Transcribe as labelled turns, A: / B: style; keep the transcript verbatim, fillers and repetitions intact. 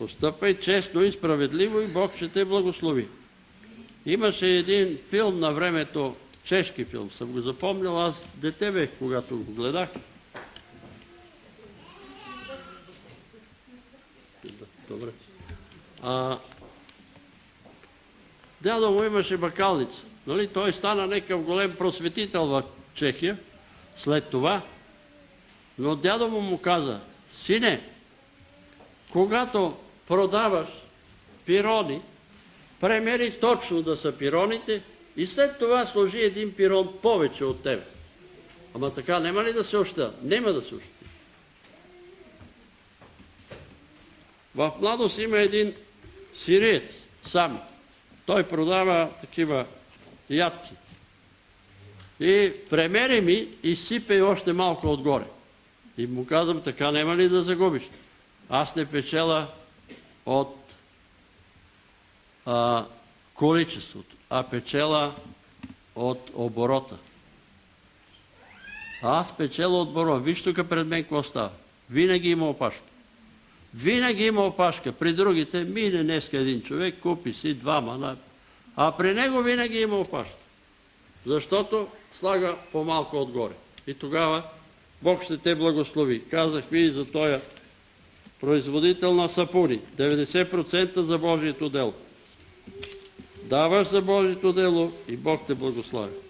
A: постъпвай честно и справедливо и Бог ще те благослови. Имаше един филм на времето, чешки филм, съм го запомнил, аз дете бех, когато го гледах. Добре. А, дядо му имаше бакалница. Нали? Той стана някакъв голем просветител в Чехия след това. Но дядо му му каза: сине, когато продаваш пирони, премери точно да са пироните и след това сложи един пирон повече от тебе. Ама така няма ли да се оща? Нема да се оща. В младост има един сириец, сам. Той продава такива ядки. И премери ми и сипе още малко отгоре. И му казвам: така няма ли да загубиш? Аз не печела от а, количеството, а печела от оборота. Аз печела от оборота. Виж тук пред мен какво става. Винаги има опашка. Винаги има опашка. При другите мине днеска един човек, купи си двама, а при него винаги има опашка. Защото слага по-малко отгоре. И тогава Бог ще те благослови. Казах ви и за този производител на сапуни. деветдесет процента за Божието дело. Даваш за Божието дело и Бог те благослови.